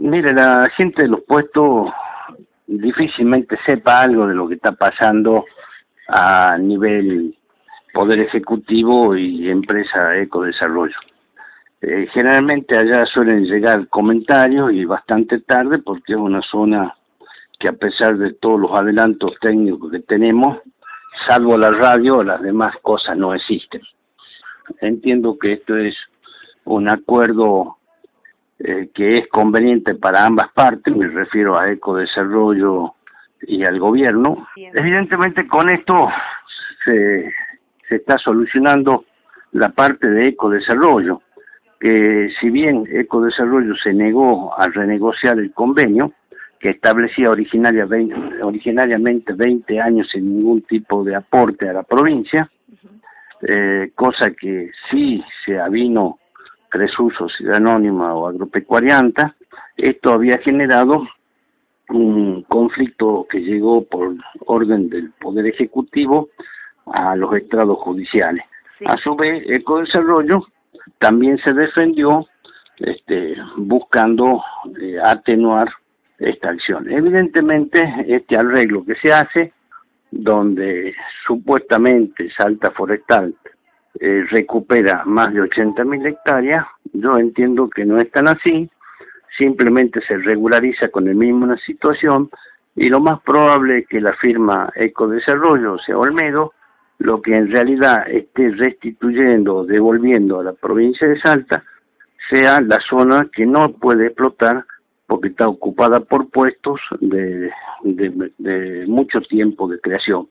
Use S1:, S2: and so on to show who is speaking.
S1: Mire, la gente de los puestos difícilmente sepa algo de lo que está pasando a nivel Poder Ejecutivo y empresa Ecodesarrollo. Generalmente allá suelen llegar comentarios y bastante tarde porque es una zona que, a pesar de todos los adelantos técnicos que tenemos, salvo la radio, las demás cosas no existen. Entiendo que esto es un acuerdo que es conveniente para ambas partes, me refiero a Ecodesarrollo y al gobierno. Bien. Evidentemente con esto se está solucionando la parte de Ecodesarrollo, que si bien Ecodesarrollo se negó a renegociar el convenio, que establecía originariamente 20 años sin ningún tipo de aporte a la provincia, cosa que sí se avino Cresur, Sociedad Anónima o Agropecuarianta, esto había generado un conflicto que llegó por orden del Poder Ejecutivo a los estrados judiciales. Sí. A su vez, Ecodesarrollo también se defendió buscando atenuar esta acción. Evidentemente, este arreglo que se hace, donde supuestamente Salta Forestal recupera más de 80.000 hectáreas, yo entiendo que no es tan así, simplemente se regulariza con el mismo una situación, y lo más probable es que la firma Ecodesarrollo, o sea Olmedo, lo que en realidad esté restituyendo o devolviendo a la provincia de Salta sea la zona que no puede explotar porque está ocupada por puestos de mucho tiempo de creación.